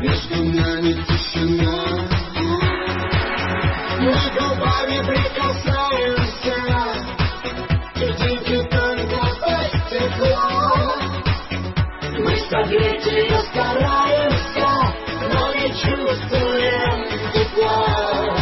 Между нами тишина. Мы губами прикасаемся, чертинки только тепло. Мы согреть ее стараемся, но не чувствуем тепла.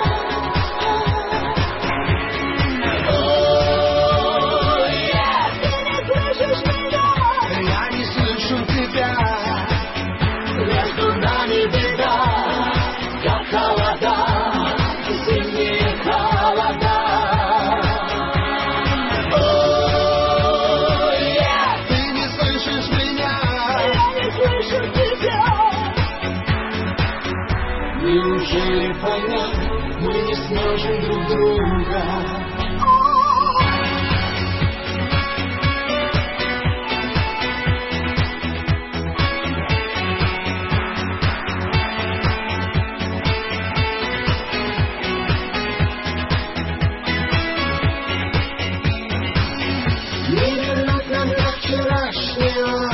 Неужели понять мы не сможем друг друга? Не вернуть нам до вчерашнего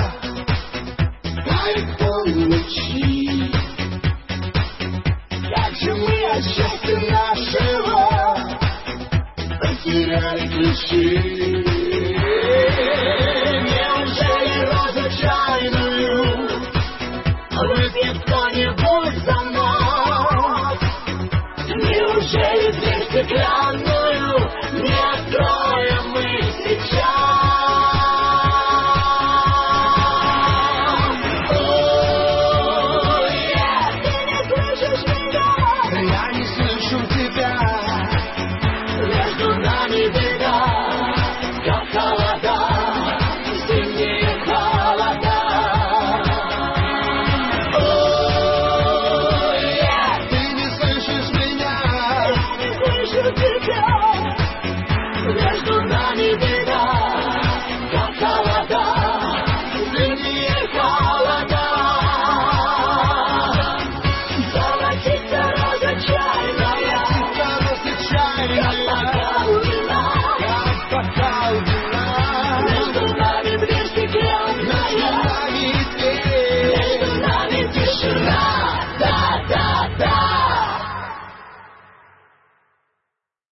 тайной ночи. Как же мы от счастья нашего потеряли ключи? Неужели розу чайную выпьет кто-нибудь за нас? Неужели дверь стеклянная